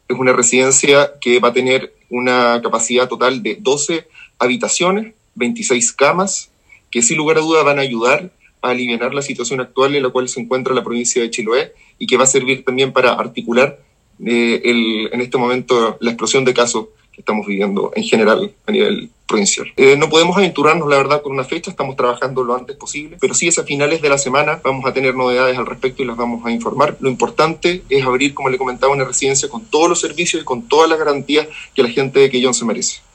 Es una residencia que va a tener una capacidad total de 12 habitaciones, 26 camas, que sin lugar a duda van a ayudar a aliviar la situación actual en la cual se encuentra la provincia de Chiloé y que va a servir también para articular en este momento la explosión de casos que estamos viviendo en general a nivel provincial. No podemos aventurarnos, la verdad, con una fecha, estamos trabajando lo antes posible, pero sí es a finales de la semana, vamos a tener novedades al respecto y las vamos a informar. Lo importante es abrir, como le comentaba, una residencia con todos los servicios y con todas las garantías que la gente de Quellón se merece.